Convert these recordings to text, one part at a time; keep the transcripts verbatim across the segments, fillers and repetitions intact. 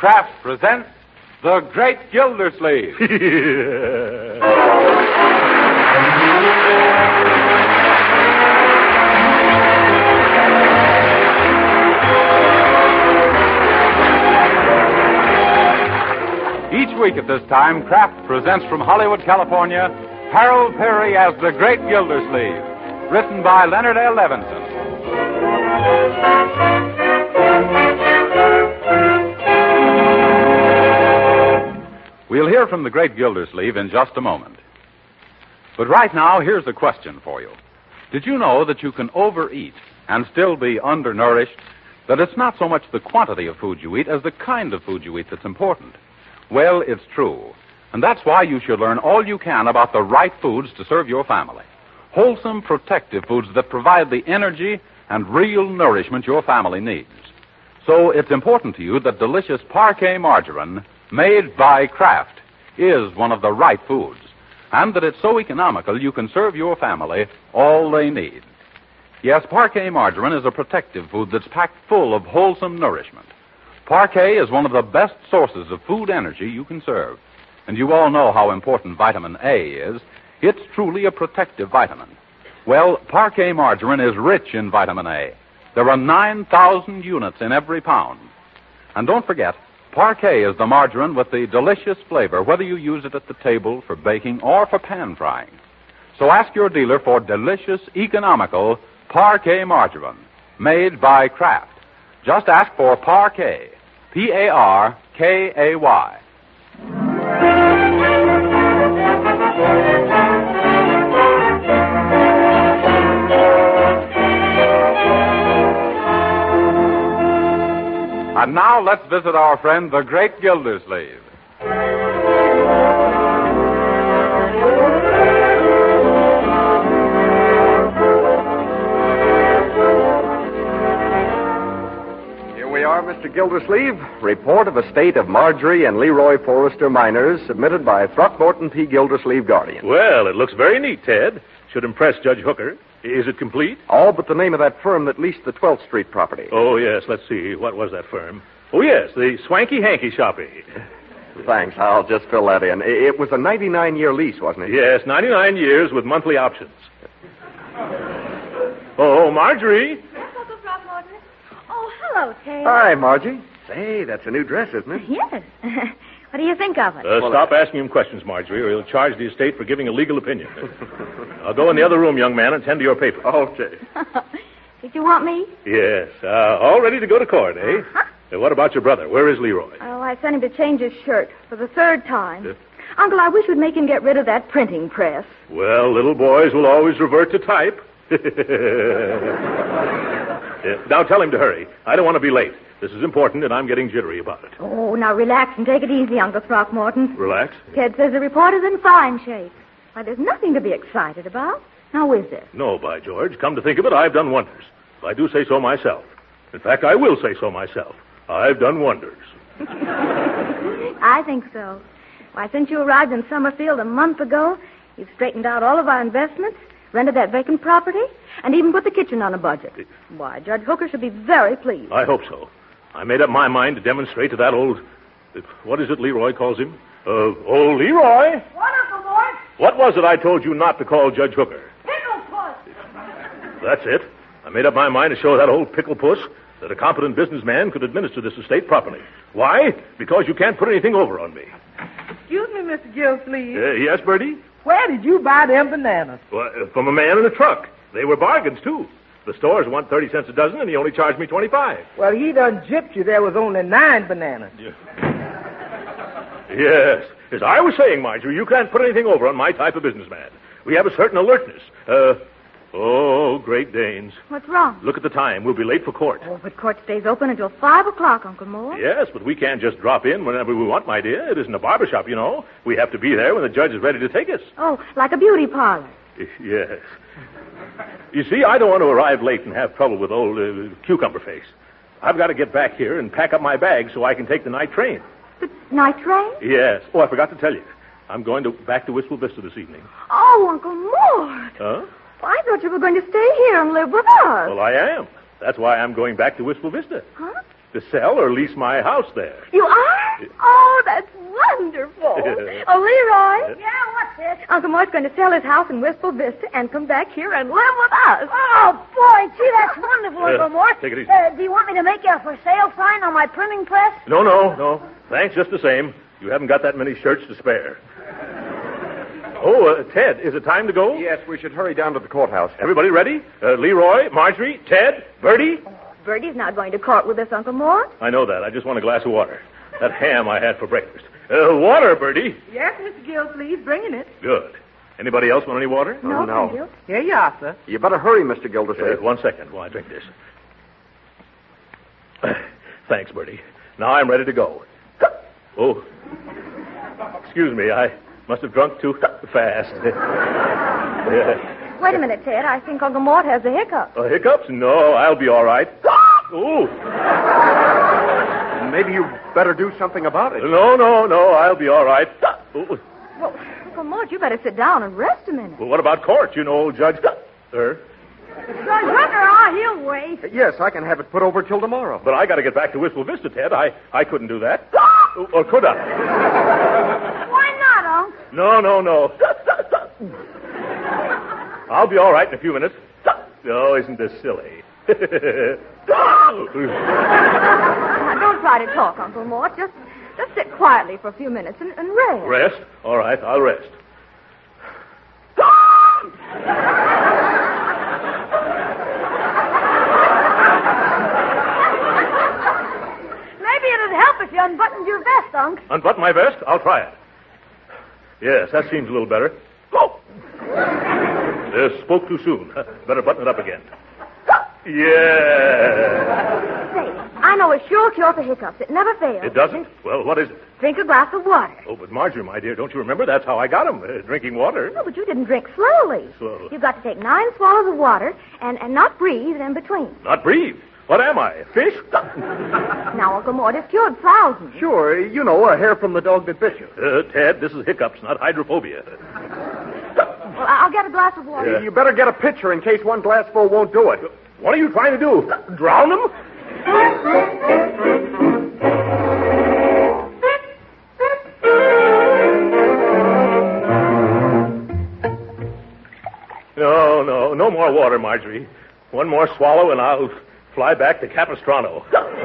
Kraft presents The Great Gildersleeve. Each week at this time, Kraft presents from Hollywood, California, Harold Peary as The Great Gildersleeve, written by Leonard L. Levinson. We'll hear from the Great Gildersleeve in just a moment. But right now, here's a question for you. Did you know that you can overeat and still be undernourished? That it's not so much the quantity of food you eat as the kind of food you eat that's important? Well, it's true. And that's why you should learn all you can about the right foods to serve your family. Wholesome, protective foods that provide the energy and real nourishment your family needs. So it's important to you that delicious Parquet margarine made by Kraft is one of the right foods, and that it's so economical you can serve your family all they need. Yes, Parquet margarine is a protective food that's packed full of wholesome nourishment. Parquet is one of the best sources of food energy you can serve. And you all know how important vitamin A is. It's truly a protective vitamin. Well, Parquet margarine is rich in vitamin A. There are nine thousand units in every pound. And don't forget, Parquet is the margarine with the delicious flavor, whether you use it at the table for baking or for pan frying. So ask your dealer for delicious, economical Parquet margarine made by Kraft. Just ask for Parquet, P A R K A Y. And now let's visit our friend, the Great Gildersleeve. Here we are, Mister Gildersleeve. Report of estate of Marjorie and Leroy Forrester miners submitted by Throckmorton P. Gildersleeve, Guardian. Well, it looks very neat, Ted. Should impress Judge Hooker. Is it complete? All but the name of that firm that leased the twelfth Street property. Oh, yes. Let's see. What was that firm? Oh, yes, the Swanky Hanky Shoppy. Thanks. I'll just fill that in. It was a ninety-nine year lease, wasn't it? Yes, ninety-nine years with monthly options. Oh, Marjorie. Yes, Uncle Throckmorton. Oh, hello, Ted. Hi, Margie. Say, that's a new dress, isn't it? Yes. What do you think of it? Uh, stop asking him questions, Marjorie, or he'll charge the estate for giving a legal opinion. I'll go in the other room, young man, and tend to your paper. Okay. Did you want me? Yes. Uh, all ready to go to court, eh? Uh-huh. Uh, what about your brother? Where is Leroy? Oh, I sent him to change his shirt for the third time. Uh, Uncle, I wish you'd make him get rid of that printing press. Well, little boys will always revert to type. Yeah, now tell him to hurry. I don't want to be late. This is important, and I'm getting jittery about it. Oh, now relax and take it easy, Uncle Throckmorton. Relax? Ted says the report is in fine shape. Why, there's nothing to be excited about. Now, is there? No, by George. Come to think of it, I've done wonders. If I do say so myself. In fact, I will say so myself. I've done wonders. I think so. Why, since you arrived in Summerfield a month ago, you've straightened out all of our investments, rented that vacant property, and even put the kitchen on a budget. Why, Judge Hooker should be very pleased. I hope so. I made up my mind to demonstrate to that old... What is it Leroy calls him? Uh, oh, Leroy! What, Uncle Mort? What was it I told you not to call Judge Hooker? Pickle Puss! That's it. I made up my mind to show that old pickle puss that a competent businessman could administer this estate properly. Why? Because you can't put anything over on me. Excuse me, Mister Gildersleeve. Uh, yes, Bertie? Where did you buy them bananas? Well, uh, from a man in a truck. They were bargains, too. The stores want thirty cents a dozen, and he only charged me twenty-five. Well, he done gypped you. There was only nine bananas. Yeah. Yes. As I was saying, Marjorie, you can't put anything over on my type of businessman. We have a certain alertness. Uh, oh, Great Danes. What's wrong? Look at the time. We'll be late for court. Oh, but court stays open until five o'clock, Uncle Moore. Yes, but we can't just drop in whenever we want, my dear. It isn't a barber shop, you know. We have to be there when the judge is ready to take us. Oh, like a beauty parlor. Yes. You see, I don't want to arrive late and have trouble with old uh, Cucumber Face. I've got to get back here and pack up my bags so I can take the night train. The night train? Yes. Oh, I forgot to tell you. I'm going to back to Wistful Vista this evening. Oh, Uncle Mort. Huh? Well, I thought you were going to stay here and live with us. Well, I am. That's why I'm going back to Wistful Vista. Huh? to sell or lease my house there. You are? Oh, that's wonderful. Yeah. Oh, Leroy. Yeah, what's this? Uncle Mort's going to sell his house in Wistful Vista and come back here and live with us. Oh, boy, gee, that's wonderful, Uh, Uncle Mort. take it easy. Uh, do you want me to make you a for sale sign on my printing press? No, no, no. Thanks just the same. You haven't got that many shirts to spare. Oh, uh, Ted, is it time to go? Yes, we should hurry down to the courthouse. Everybody ready? Uh, Leroy, Marjorie, Ted, Bertie? Bertie's not going to court with us, Uncle Mort. I know that. I just want a glass of water. That ham I had for breakfast. Uh, water, Bertie. Yes, Mister Gildersleeve, bringing it. Good. Anybody else want any water? No, no. thank you. Here you are, sir. You better hurry, Mister Uh, Gildersleeve. one second while I drink this. Thanks, Bertie. Now I'm ready to go. Oh, excuse me. I must have drunk too fast. Yeah. Wait a minute, Ted. I think Uncle Mort has the hiccups. Uh, hiccups? No, I'll be all right. Ooh. Maybe you better do something about it. No, no, no, I'll be all right. Ooh. Well, Uncle Mort, you better sit down and rest a minute. Well, what about court? You know, old Judge... Er. Judge Hooker, oh, he'll wait. Yes, I can have it put over till tomorrow. But I got to get back to Wistful Vista, Ted. I, I couldn't do that. Or could I? Why not, Unc? No, no, no. I'll be all right in a few minutes. Oh, isn't this silly? Now, don't try to talk, Uncle Mort. Just, just sit quietly for a few minutes and, and rest. Rest? All right, I'll rest. Maybe it'd help if you unbuttoned your vest, Unc. Unbutton my vest? I'll try it. Yes, that seems a little better. Oh! Uh, spoke too soon. Better button it up again. Yeah. Say, I know a sure cure for hiccups. It never fails. It doesn't? Well, what is it? Drink a glass of water. Oh, but Marjorie, my dear, don't you remember? That's how I got him, uh, drinking water. No, but you didn't drink slowly. Slow. You've got to take nine swallows of water and, and not breathe in between. Not breathe. What am I, a fish? Now, Uncle Mort has cured thousands. Sure, you know, a hair from the dog that bit you. Uh, Ted, this is hiccups, not hydrophobia. Well, I'll get a glass of water. Yeah. You better get a pitcher in case one glassful won't do it. What are you trying to do? Drown them? No, no, no more water, Marjorie. One more swallow and I'll fly back to Capistrano.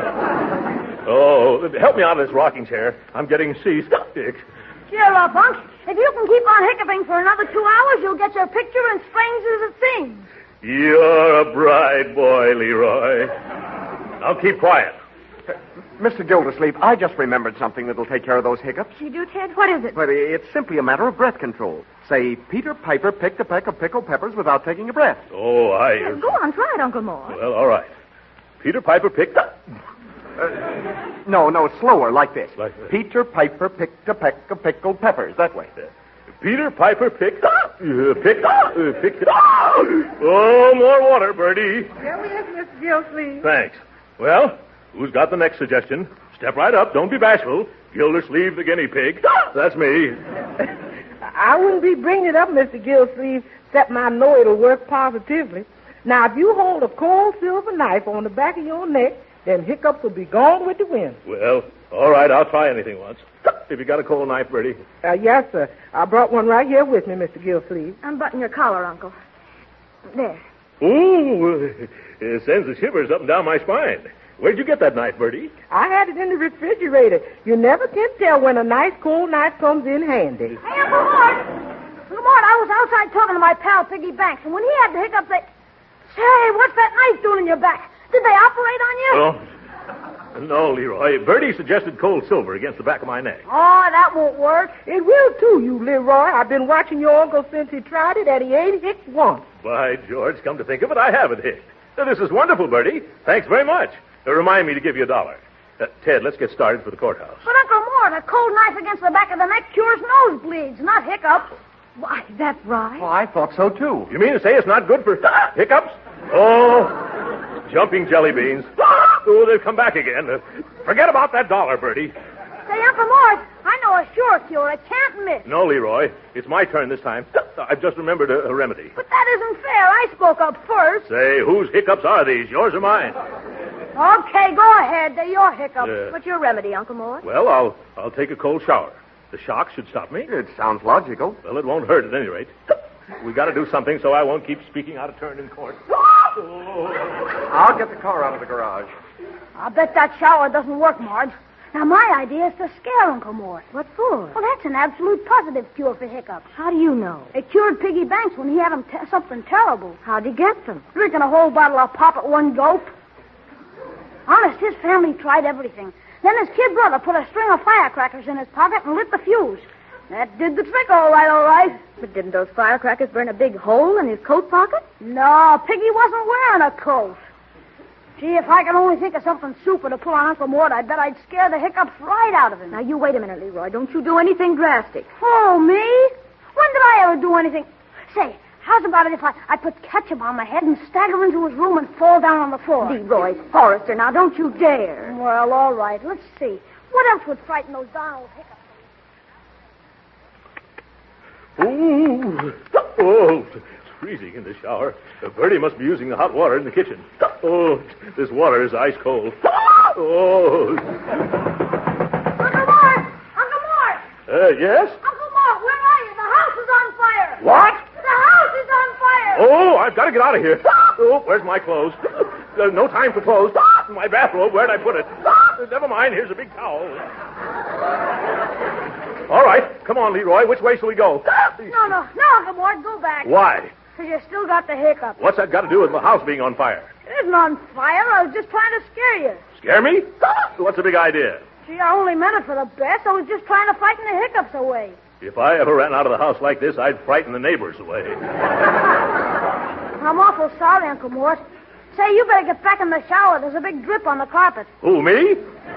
Oh, help me out of this rocking chair. I'm getting seasick. Cheer up, Unc. If you can keep on hiccuping for another two hours, you'll get your picture in Strange as It Seems. You're a bright boy, Leroy. Now keep quiet. Mister Gildersleeve, I just remembered something that'll take care of those hiccups. You do, Ted? What is it? But it's simply a matter of breath control. Say, Peter Piper picked a peck of pickled peppers without taking a breath. Oh, I... Well, go on, try it, Uncle Mort. Well, all right. Peter Piper picked... No, no, slower, like this. Like this. Peter Piper picked a peck of pickled peppers. That way. Peter Piper picked... Uh, picked... Uh, picked... Oh, more water, Bertie. Here we is, Mister Gildersleeve. Thanks. Well, who's got the next suggestion? Step right up. Don't be bashful. Gildersleeve the guinea pig. That's me. I wouldn't be bringing it up, Mister Gildersleeve, except I know it'll work positively. Now, if you hold a cold silver knife on the back of your neck, then hiccups will be gone with the wind. Well, all right. I'll try anything once. If you got a cold knife, Bertie. Uh, yes, sir. I brought one right here with me, Mister Gildersleeve. Unbutton your collar, Uncle. There. Ooh, it sends the shivers up and down my spine. Where'd you get that knife, Bertie? I had it in the refrigerator. You never can tell when a nice cold knife comes in handy. Hey, Uncle Mort. Uncle Mort, I was outside talking to my pal, Piggy Banks, and when he had the hiccups, they... Say, what's that knife doing in your back? Did they operate on you? Well, no, Leroy. Bertie suggested cold silver against the back of my neck. Oh, that won't work. It will, too, you Leroy. I've been watching your uncle since he tried it, and he ain't hicked once. By George, come to think of it, I haven't hit. Now, this is wonderful, Bertie. Thanks very much. Uh, remind me to give you a dollar. Uh, Ted, let's get started for the courthouse. But, Uncle Mort, a cold knife against the back of the neck cures nosebleeds, not hiccups. Why, that's right. Oh, I thought so, too. You mean to say it's not good for hiccups? Oh, jumping jelly beans. Oh, they've come back again. Uh, forget about that dollar, Bertie. Say, Uncle Mort, I know a sure cure. I can't miss. No, Leroy. It's my turn this time. I've just remembered a, a remedy. But that isn't fair. I spoke up first. Say, whose hiccups are these, yours or mine? Okay, go ahead. They're your hiccups. Yeah. What's your remedy, Uncle Mort? Well, I'll I'll take a cold shower. The shock should stop me. It sounds logical. Well, it won't hurt at any rate. We got to do something so I won't keep speaking out of turn in court. I'll get the car out of the garage. I bet that shower doesn't work, Marge. Now, my idea is to scare Uncle Mort. What for? Well, that's an absolute positive cure for hiccups. How do you know? It cured Piggy Banks when he had him t- something terrible. How'd he get them? Drinking a whole bottle of pop at one gulp. Honest, his family tried everything. Then his kid brother put a string of firecrackers in his pocket and lit the fuse. That did the trick all right, all right. But didn't those firecrackers burn a big hole in his coat pocket? No, Piggy wasn't wearing a coat. Gee, if I could only think of something super to pull on Uncle Mort, I bet I'd scare the hiccups right out of him. Now, you wait a minute, Leroy. Don't you do anything drastic. Oh, me? When did I ever do anything? Say, how's about it if I, I put ketchup on my head and stagger into his room and fall down on the floor? Leroy Forrester, now don't you dare. Well, all right. Let's see. What else would frighten those darn old hiccups? Ooh. Oh, it's freezing in the shower. Uh, Bertie must be using the hot water in the kitchen. Oh, this water is ice cold. Oh. Uncle Mort! Uncle Mort! Uh, yes? Uncle Mort, where are you? The house is on fire! What? The house is on fire! Oh, I've got to get out of here. Oh, where's my clothes? There's no time for clothes. My bathrobe, where'd I put it? Never mind, here's a big towel. All right, come on, Leroy. Which way shall we go? No, no, no, Uncle Mort, go back. Why? Because you still got the hiccup. What's that got to do with my house being on fire? It isn't on fire. I was just trying to scare you. Scare me? What's the big idea? Gee, I only meant it for the best. I was just trying to frighten the hiccups away. If I ever ran out of the house like this, I'd frighten the neighbors away. I'm awful sorry, Uncle Mort. Say, you better get back in the shower. There's a big drip on the carpet. Who, me?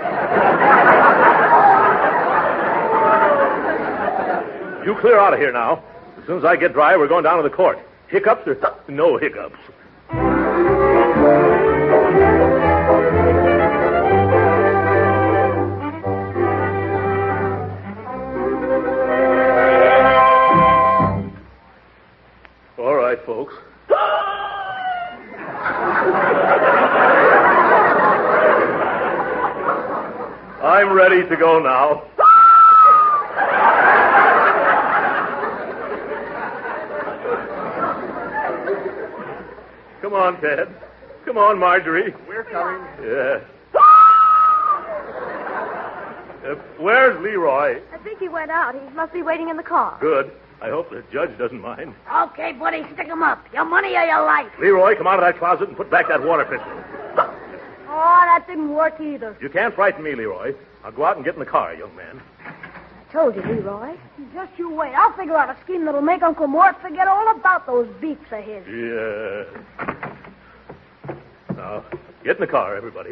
You clear out of here now. As soon as I get dry, we're going down to the court. Hiccups or no hiccups. All right, folks. I'm ready to go now. Come on, Ted. Come on, Marjorie. We're coming. Yeah. Uh, where's Leroy? I think he went out. He must be waiting in the car. Good. I hope the judge doesn't mind. Okay, buddy, stick 'em up. Your money or your life. Leroy, come out of that closet and put back that water pistol. Oh, that didn't work either. You can't frighten me, Leroy. I'll go out and get in the car, young man. I told you, Leroy. Just you wait. I'll figure out a scheme that'll make Uncle Mort forget all about those beeps of his. Yeah. Now, get in the car, everybody.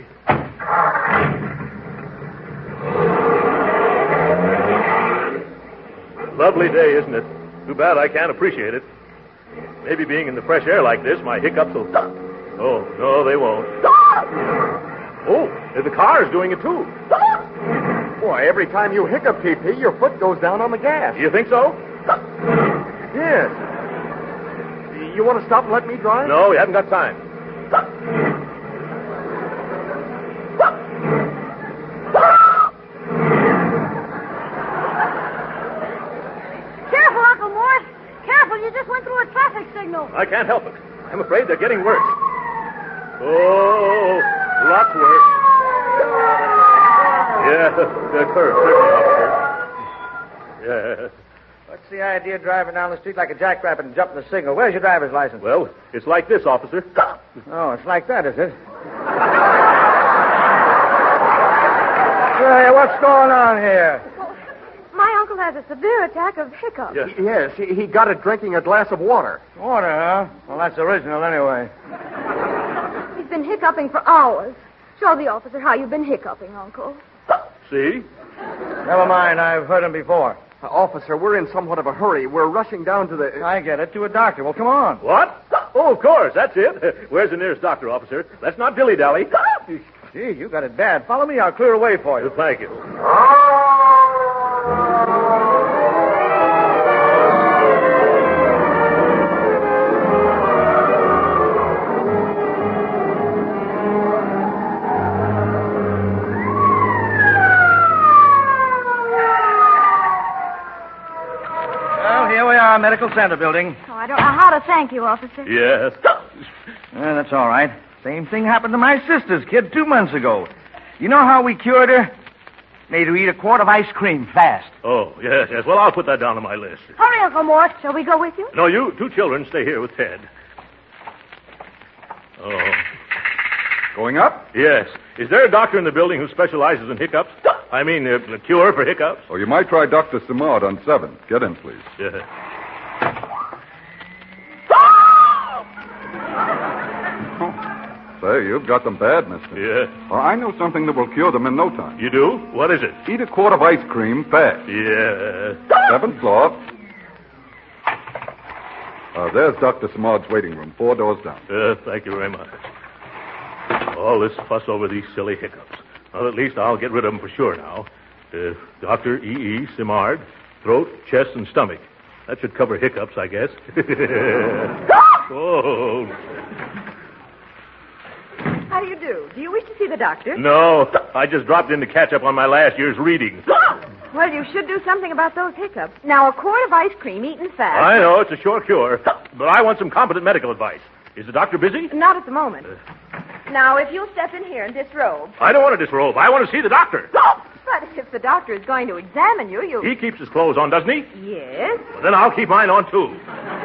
Lovely day, isn't it? Too bad I can't appreciate it. Maybe being in the fresh air like this, my hiccups will... Oh, no, they won't. Oh, the car is doing it, too. Boy, every time you hiccup, P P, your foot goes down on the gas. You think so? Yes. You want to stop and let me drive? No, we haven't got time. Careful, Uncle Mort. Careful, you just went through a traffic signal. I can't help it. I'm afraid they're getting worse. Oh, lots worse. Yeah, they're curved, certainly, officer. Yeah. What's the idea of driving down the street like a jackrabbit and jumping the signal? Where's your driver's license? Well, it's like this, officer. Oh, it's like that, is it? Hey, what's going on here? My uncle has a severe attack of hiccups. Yes. Yes, he, he got it drinking a glass of water. Water, huh? Well, that's original anyway. He's been hiccuping for hours. Show the officer how you've been hiccuping, Uncle. See? Never mind, I've heard him before. Uh, officer, we're in somewhat of a hurry. We're rushing down to the... I get it, to a doctor. Well, come on. What? Oh, of course, that's it. Where's the nearest doctor, officer? Let's not dilly-dally. Gee, you got it bad. Follow me, I'll clear a way for you. Thank you. our medical center building. Oh, I don't know how to thank you, officer. Yes. Yeah, that's all right. Same thing happened to my sister's kid two months ago. You know how we cured her? Made her eat a quart of ice cream fast. Oh, yes, yes. Well, I'll put that down on my list. Hurry, Uncle Mort. Shall we go with you? No, you two children stay here with Ted. Oh. Going up? Yes. Is there a doctor in the building who specializes in hiccups? I mean, uh, the cure for hiccups? Oh, you might try Doctor Simard on seven. Get in, please. Yeah. Say, you've got them bad, mister. Yeah. Well, I know something that will cure them in no time. You do? What is it? Eat a quart of ice cream fast. Yeah. Seventh floor. Uh, there's Doctor Simard's waiting room, four doors down. Uh, thank you very much. All this fuss over these silly hiccups. Well, at least I'll get rid of them for sure now. Uh, Doctor E E. Simard, throat, chest, and stomach. That should cover hiccups, I guess. Oh. How do you do? Do you wish to see the doctor? No, I just dropped in to catch up on my last year's reading. Well, you should do something about those hiccups. Now, a quart of ice cream eaten fast. I know, it's a sure cure. But I want some competent medical advice. Is the doctor busy? Not at the moment. Now, if you'll step in here and disrobe. I don't want to disrobe. I want to see the doctor. But if the doctor is going to examine you, you... He keeps his clothes on, doesn't he? Yes. Well, then I'll keep mine on, too.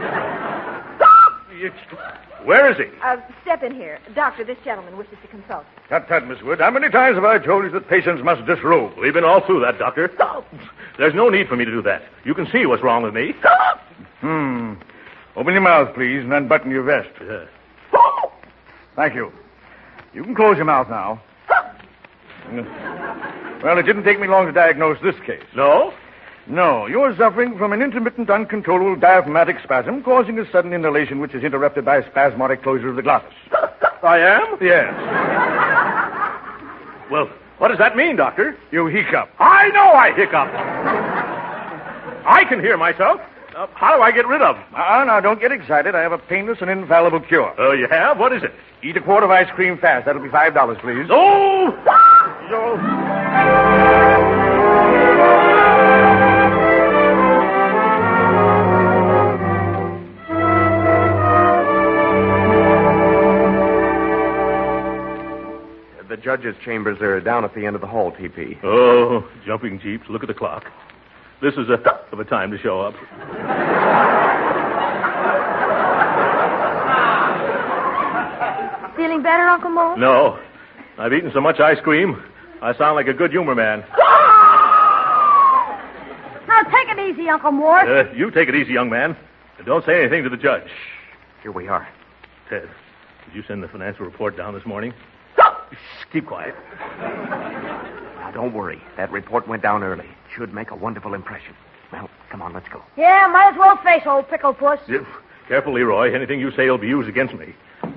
Where is he? Uh, step in here. Doctor, this gentleman wishes to consult. Tut, tut, Miss Wood. How many times have I told you that patients must disrobe? We've been all through that, Doctor. There's no need for me to do that. You can see what's wrong with me. Hmm. Open your mouth, please, and unbutton your vest. Yeah. Thank you. You can close your mouth now. Well, it didn't take me long to diagnose this case. No? No, you're suffering from an intermittent, uncontrollable diaphragmatic spasm causing a sudden inhalation which is interrupted by a spasmodic closure of the glottis. I am? Yes. Well, what does that mean, Doctor? You hiccup. I know I hiccup. I can hear myself. Uh, how do I get rid of them? Ah, now, don't get excited. I have a painless and infallible cure. Oh, you have? What is it? Eat a quart of ice cream fast. That'll be five dollars, please. Oh! Oh! The judge's chambers are down at the end of the hall, T P. Oh, jumping jeeps. Look at the clock. This is a of a time to show up. Feeling better, Uncle Mort? No. I've eaten so much ice cream, I sound like a good humor man. Now, take it easy, Uncle Mort. Uh, you take it easy, young man. And don't say anything to the judge. Here we are. Ted, did you send the financial report down this morning? Shh, keep quiet. Now, don't worry. That report went down early. Should make a wonderful impression. Well, come on, let's go. Yeah, might as well face old Pickle Puss. Careful, Leroy. Anything you say will be used against me.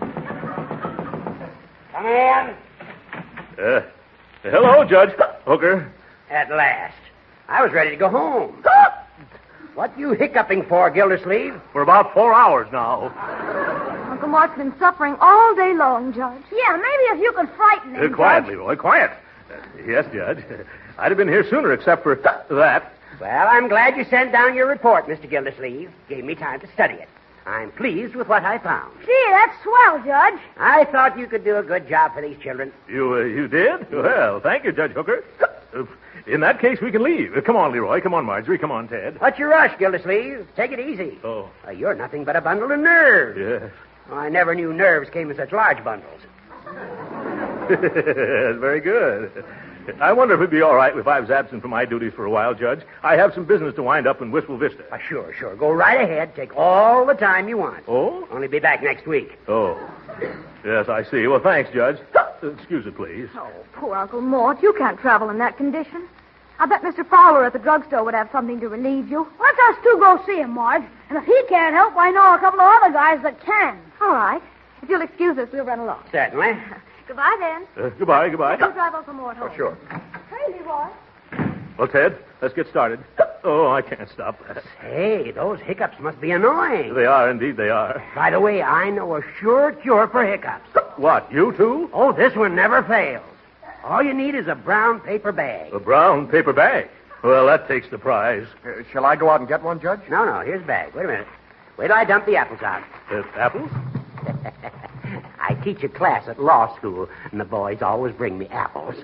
Come in. Uh, hello, Judge Hooker. At last. I was ready to go home. What you hiccuping for, Gildersleeve? For about four hours now. Uncle Mort's been suffering all day long, Judge. Yeah, maybe if you could frighten him, Uh, quiet, Judge. Leroy, quiet. Uh, yes, Judge. I'd have been here sooner except for that. Well, I'm glad you sent down your report, Mister Gildersleeve. Gave me time to study it. I'm pleased with what I found. Gee, that's swell, Judge. I thought you could do a good job for these children. You uh, you did? Well, thank you, Judge Hooker. Uh, in that case, we can leave. Uh, come on, Leroy. Come on, Marjorie. Come on, Ted. What's your rush, Gildersleave? Take it easy. Oh. Uh, you're nothing but a bundle of nerves. Yes. Oh, I never knew nerves came in such large bundles. That's very good. I wonder if it'd be all right if I was absent from my duties for a while, Judge. I have some business to wind up in Wistful Vista. Uh, sure, sure. Go right ahead. Take all the time you want. Oh? Only be back next week. Oh. Yes, I see. Well, thanks, Judge. Excuse it, please. Oh, poor Uncle Mort. You can't travel in that condition. I bet Mister Fowler at the drugstore would have something to relieve you. Let us two go see him, Marge. And if he can't help, I know a couple of other guys that can. All right. If you'll excuse us, we'll run along. Certainly. Goodbye, then. Uh, goodbye, goodbye. You drive Uncle Mort home. Oh, sure. Hey, Leroy. Well, Ted, let's get started. Oh, I can't stop that. Hey, those hiccups must be annoying. They are, indeed they are. By the way, I know a sure cure for hiccups. What, you too? Oh, this one never fails. All you need is a brown paper bag. A brown paper bag. Well, that takes the prize. Uh, shall I go out and get one, Judge? No, no, here's the bag. Wait a minute. Wait till I dump the apples out. Uh, apples? I teach a class at law school, and the boys always bring me apples.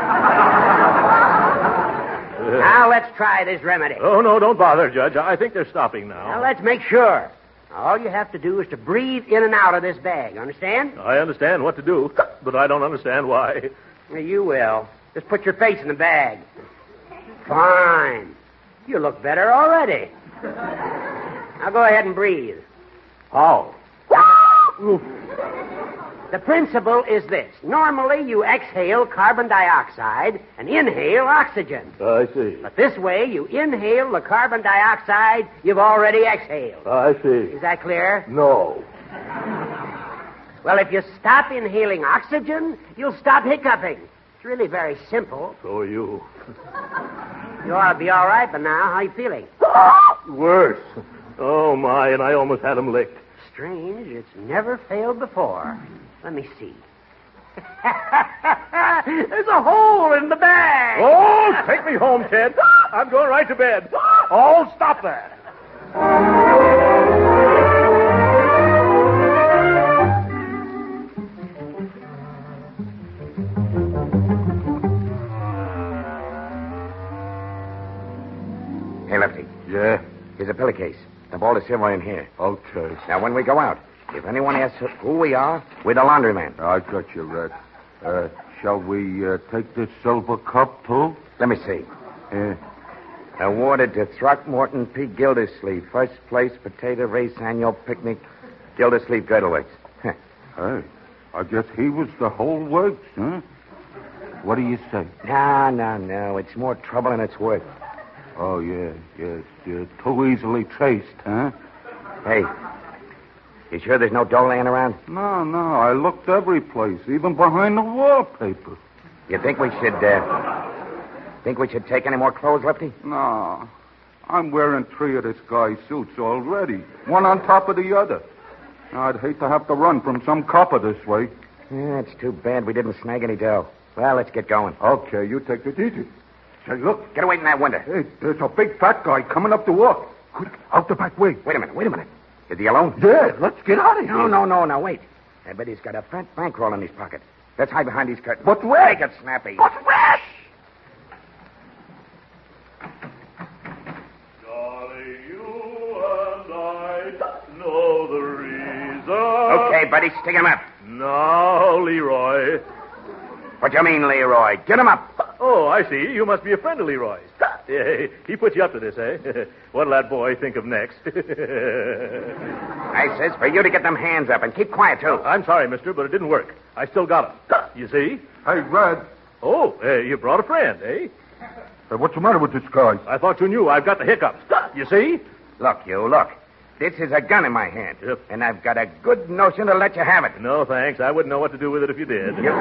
Now, let's try this remedy. Oh, no, don't bother, Judge. I think they're stopping now. Now, let's make sure. All you have to do is to breathe in and out of this bag. Understand? I understand what to do, but I don't understand why. You will. Just put your face in the bag. Fine. You look better already. Now go ahead and breathe. Oh. The principle is this. Normally, you exhale carbon dioxide and inhale oxygen. I see. But this way, you inhale the carbon dioxide you've already exhaled. I see. Is that clear? No. Well, if you stop inhaling oxygen, you'll stop hiccuping. It's really very simple. So are you. You ought to be all right by now. How you feeling? Worse. Oh, my, and I almost had him licked. Strange. It's never failed before. Let me see. There's a hole in the bag. Oh, take me home, Ted. I'm going right to bed. Oh, stop that. Hey, Lefty. Yeah? Here's a pillowcase. The ball is silver in here. Okay. Now, when we go out, if anyone asks who we are, we're the laundryman. I got you, Red. Uh, shall we uh, take this silver cup, too? Let me see. Yeah. Awarded to Throckmorton P. Gildersleeve. First place potato race annual picnic. Gildersleeve Girdlewicks. Hey, I guess he was the whole works, huh? What do you say? No, no, no. It's more trouble than it's worth. Oh, yeah, yes. Yeah, too easily traced, huh? Hey, you sure there's no dough laying around? No, no. I looked every place, even behind the wallpaper. You think we should, uh... think we should take any more clothes, Lefty? No. I'm wearing three of this guy's suits already, one on top of the other. I'd hate to have to run from some copper this way. Yeah, it's too bad we didn't snag any dough. Well, let's get going. Okay, you take it easy. Say, look. Get away from that window. Hey, there's a big fat guy coming up the walk. Quick, out the back way. Wait a minute, wait a minute. Is he alone? Yeah, let's get out of here. No, no, no, no, wait. I bet he's got a fat bankroll in his pocket. Let's hide behind these curtains. But where? Make it snappy. But where? Darling, you and I know the reason. Okay, buddy, stick him up. Now, Leroy. What do you mean, Leroy? Get him up. Oh, I see. You must be a friend of Leroy's. Yeah, he put you up to this, eh? What'll that boy think of next? I says for you to get them hands up and keep quiet, too. I'm sorry, mister, but it didn't work. I still got him. You see? Hey, Red. Oh, uh, you brought a friend, eh? Hey, what's the matter with this guy? I thought you knew. I've got the hiccups. You see? Look, you, look. This is a gun in my hand. Yep. And I've got a good notion to let you have it. No, thanks. I wouldn't know what to do with it if you did. You...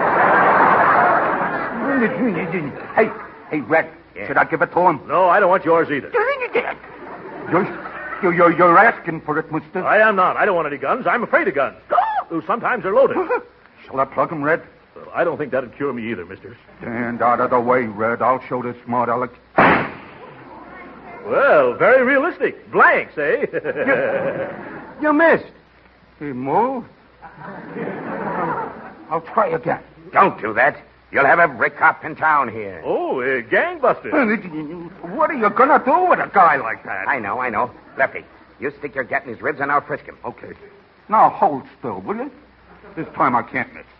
Hey, hey, Red. Yeah. Should I give it to him? No, I don't want yours either. You're, you're, you're, you're asking for it, mister. I am not. I don't want any guns. I'm afraid of guns. Ooh, sometimes they're loaded. Shall I plug him, Red? Well, I don't think that'd cure me either, mister. Stand out of the way, Red. I'll show this smart aleck. Well, very realistic. Blanks, eh? You missed. He moved. I'll try again. Don't do that. You'll have every cop in town here. Oh, uh, gangbusters. What are you going to do with a guy like that? I know, I know. Lefty, you stick your gat in his ribs and I'll frisk him. Okay. Now hold still, will you? This time I can't miss.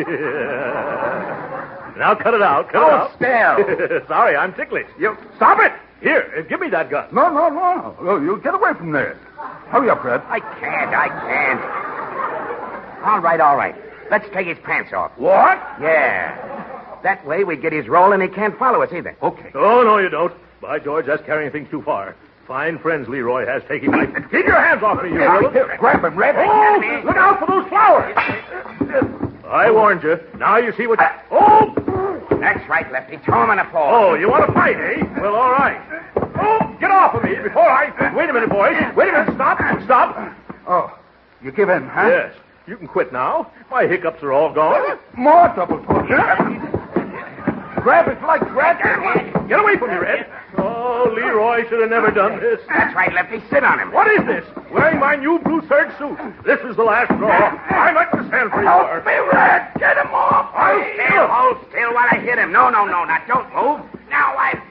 Now cut it out. Cut Oh, it out. still. Sorry, I'm ticklish. You... Stop it! Here, uh, give me that gun. No, no, no. Oh, you get away from there. Hurry up, Red. I can't, I can't. All right, all right. Let's take his pants off. What? Yeah. That way we get his roll and he can't follow us either. Okay. Oh, no, you don't. By George, that's carrying things too far. Fine friends Leroy has taking my... Keep your hands off me, you Here, little... here, grab him, Red. Oh, look out for those flowers. I warned you. Now you see what... Oh! That's right, Lefty. Throw him on the floor. Oh, you want to fight, eh? Well, all right. Oh, get off of me before I... Wait a minute, boys. Wait a minute. Stop. Stop. Oh, you give in, huh? Yes. You can quit now. My hiccups are all gone. More double talk. Grab his legs, Red. Get away from me, Red. Oh, Leroy should have never done this. That's right, Lefty. Sit on him. What is this? Wearing my new blue serge suit. This is the last straw. I'm at the stand for you. Help me, Red. Get him off. Hold still, hold still while I hit him. No, no, no. Now, don't move. Now I...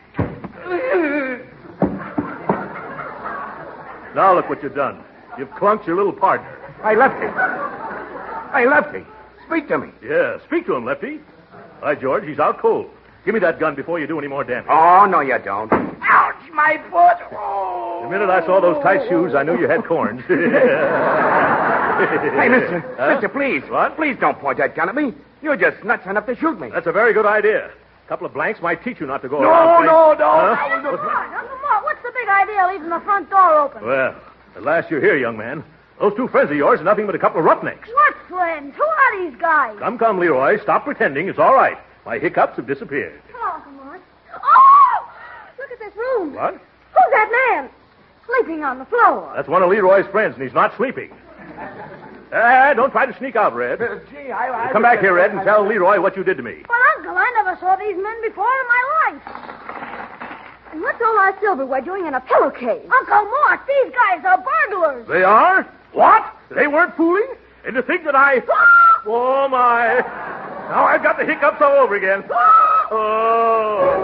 Now look what you've done. You've clunked your little partner. Hey, Lefty. Hey, Lefty. Speak to me. Yeah, speak to him, Lefty. Hi, George. He's out cold. Give me that gun before you do any more damage. Oh, no, you don't. Ouch, my foot. Oh. The minute I saw those tight shoes, I knew you had corns. Hey, mister. Huh? Mister, please. What? Please don't point that gun at me. You're just nuts enough to shoot me. That's a very good idea. A couple of blanks might teach you not to go No, around. no, no, Huh? Hey, Uncle Mort, Uncle Mort, what's the big idea leaving the front door open? Well, at last you're here, young man. Those two friends of yours are nothing but a couple of roughnecks. What friends? Who are these guys? Come, come, Leroy. Stop pretending. It's all right. My hiccups have disappeared. Hello, Uncle Mort. Oh! Look at this room. What? Who's that man? Sleeping on the floor. That's one of Leroy's friends, and he's not sleeping. Uh, don't try to sneak out, Red. Uh, gee, I... I Come back here, Red, and tell Leroy what you did to me. But, Uncle, I never saw these men before in my life. And what's all our silverware doing in a pillowcase? Uncle Mort, these guys are burglars. They are? What? They weren't fooling? And to think that I... Oh, my. Now I've got the hiccups all over again. Oh.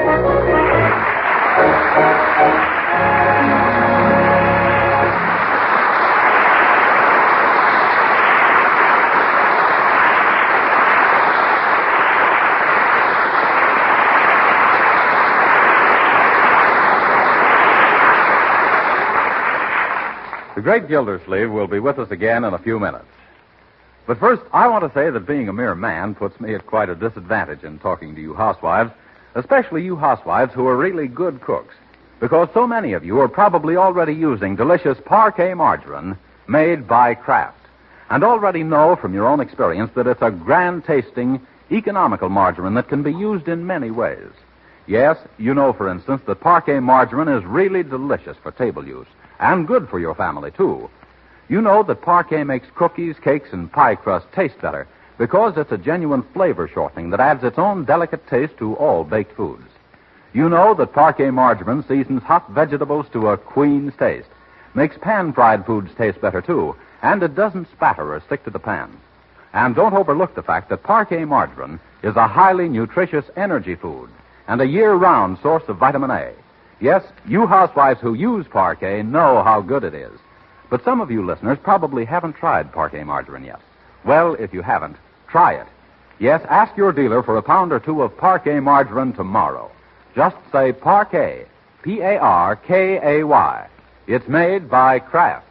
The great Gildersleeve will be with us again in a few minutes. But first, I want to say that being a mere man puts me at quite a disadvantage in talking to you housewives, especially you housewives who are really good cooks, because so many of you are probably already using delicious Parquet margarine made by Kraft, and already know from your own experience that it's a grand-tasting, economical margarine that can be used in many ways. Yes, you know, for instance, that Parquet margarine is really delicious for table use, and good for your family, too. You know that Parquet makes cookies, cakes, and pie crust taste better because it's a genuine flavor shortening that adds its own delicate taste to all baked foods. You know that Parquet margarine seasons hot vegetables to a queen's taste, makes pan-fried foods taste better, too, and it doesn't spatter or stick to the pan. And don't overlook the fact that Parquet margarine is a highly nutritious energy food and a year-round source of vitamin A. Yes, you housewives who use Parquet know how good it is. But some of you listeners probably haven't tried Parquet margarine yet. Well, if you haven't, try it. Yes, ask your dealer for a pound or two of Parquet margarine tomorrow. Just say Parquet, P A R K A Y. It's made by Kraft.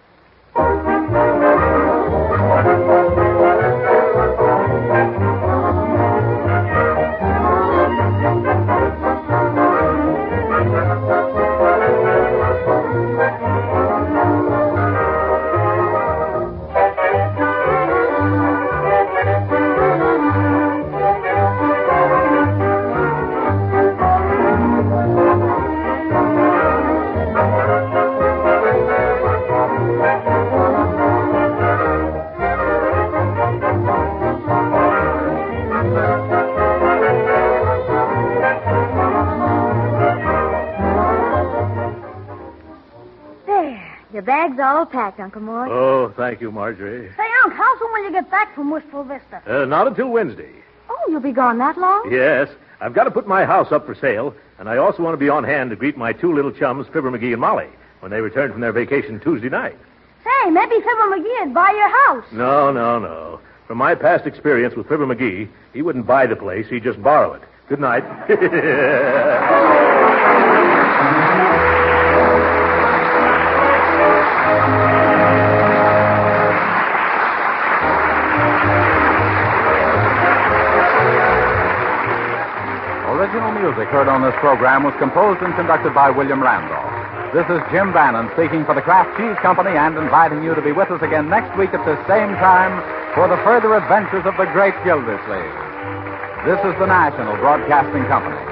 The bag's all packed, Uncle Mort. Oh, thank you, Marjorie. Say, Unc, how soon will you get back from Wistful Vista? Uh, not until Wednesday. Oh, you'll be gone that long? Yes. I've got to put my house up for sale, and I also want to be on hand to greet my two little chums, Fibber McGee and Molly, when they return from their vacation Tuesday night. Say, maybe Fibber McGee would buy your house. No, no, no. From my past experience with Fibber McGee, he wouldn't buy the place, he'd just borrow it. Good night. Original music heard on this program was composed and conducted by William Randolph. This is Jim Bannon speaking for the Kraft Cheese Company and inviting you to be with us again next week at the same time for the further adventures of the great Gildersleeve. This is the National Broadcasting Company.